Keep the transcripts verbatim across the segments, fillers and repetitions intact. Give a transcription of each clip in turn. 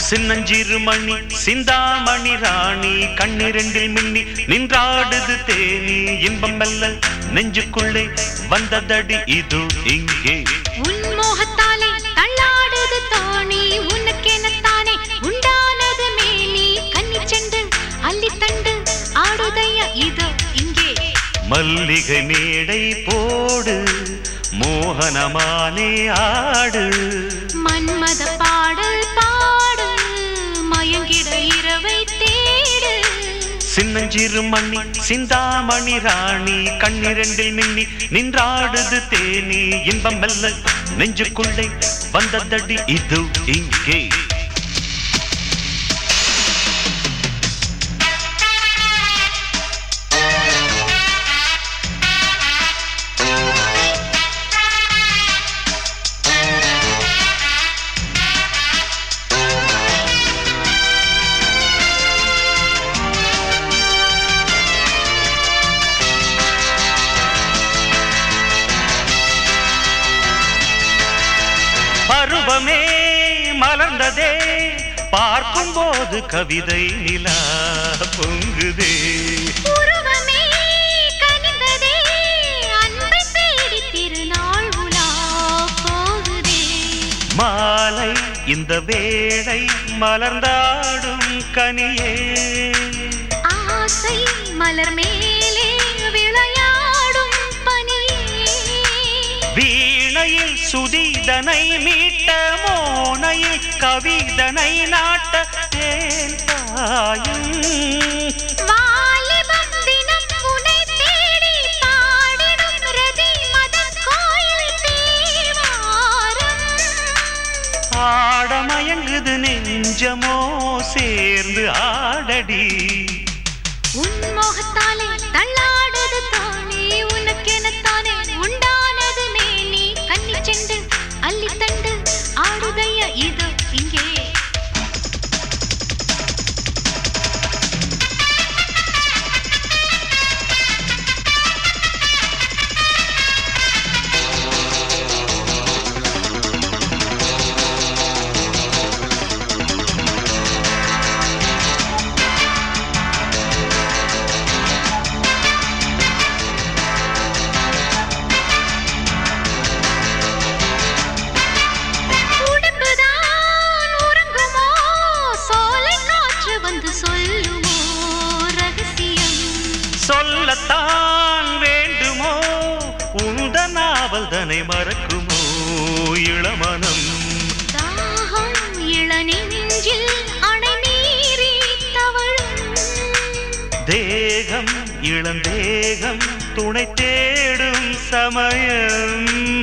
சின்னஞ்சிறு மணி சிந்தாமணி ராணி கண்ணிரண்டில் மின்னி நின்றாடுது தேனி இன்பம் மெல்ல நெஞ்சுக்குள்ளே வந்ததடி இது இங்கே உன்மோகத்தாலே தள்ளாடுது தோணி உனக்கெனத்தானே உண்டானது மேனி கன்னி செண்டு அள்ளி தண்டு ஆடுதைய இது இங்கே மல்லிகை மேடை போடு மோகனமானே ஆடு மன்மத பாடல் பாடு மயங்கிட இரவை தேடு சின்னஞ்சிறு மணி சிந்தாமணி ராணி கண்ணிரண்டில் மின்னி நின்றாடுது தேனி இன்பம் மெல்ல நெஞ்சுக்குள்ளே வந்ததடி இது இங்கே பருவமே மலர்ந்ததே பார்க்கும் போது கவிதை நிலா பொங்குதே உருவமே கனிந்ததே அன்பை தேடி திருநாள் உலா போகுதே மாலை இந்த வேளை மலர்ந்தாடும் கனியே ஆசை மலர் மேலே விளையாடும் பனியே வீணையில் சுதிதனை மீட்ட மோனையில் கவிதனை நாட்ட தேன் தாயும் வாலிபம் தினம் உன்னை தேடி பாடிடும் ரதி மதன் கோயில் தேவாரம் ஆடமயங்குது நெஞ்சமோ சேர்ந்து ஆடடி உன்மோகத்தாலே தள்ளாடுது தோணி உனக்கெனத்தானே உண்டானது மேனி கன்னி செண்டு அள்ளி தண்டு ஆடுதைய இது இங்கே உடம்புதான் உறங்குமோ சோலை காற்று வந்து சொல்லுமோ ரகசியம் சொல்லத்தான் வேண்டுமோ உந்த நாவல் தனை மறக்குமோ இளமனம் தாகம் இளநெஞ்சில் அணை மீறி தவழும் தேகம் இளந்தேகம் துணை தேடும் சமயம்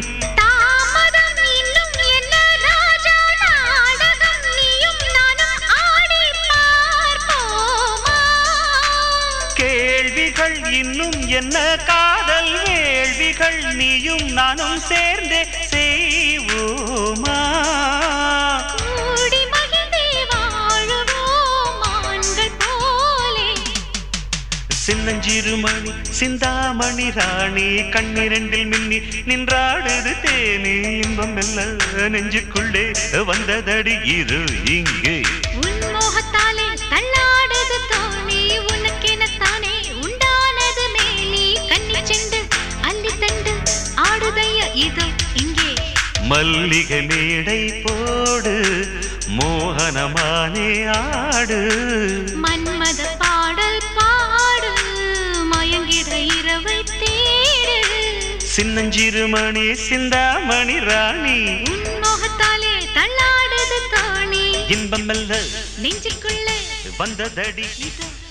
தாமதம் இன்னும் என்ன ராஜா நாடகம் நீயும் நானும் ஆடி பார்ப்போமா கேள்விகள் இன்னும் என்ன காதல் வேள்விகள் நீயும் நானும் சேர்ந்தே செய்வோமா கூடி மகிழ்ந்தே வாழுவோம் ஆண்கள் போலே சின்னஞ்சிறு மணி சிந்தாமணி ராணி கண்ணிரண்டில் மின்னி நின்றாடுது தேனி இன்பம் மெல்ல நெஞ்சுக்குள்ளே வந்ததடி இது இங்கே உன்மோகத்தாலே தள்ளாடுது தோணி உனக்கெனத்தானே உண்டானது மேனி கன்னி செண்டு அள்ளி தண்டு ஆடுதைய இது இங்கே மல்லிகை மேடை போடு மோகனமானே ஆடு மன்மத பாடல் பாடு மயங்கிட இரவை தேடு சின்னஞ்சிறு மணி சிந்தாமணி ராணி உன்மோகத்தாலே தள்ளாடுது தோணி இன்பம் மெல்ல நெஞ்சுக்குள்ளே வந்ததடி இது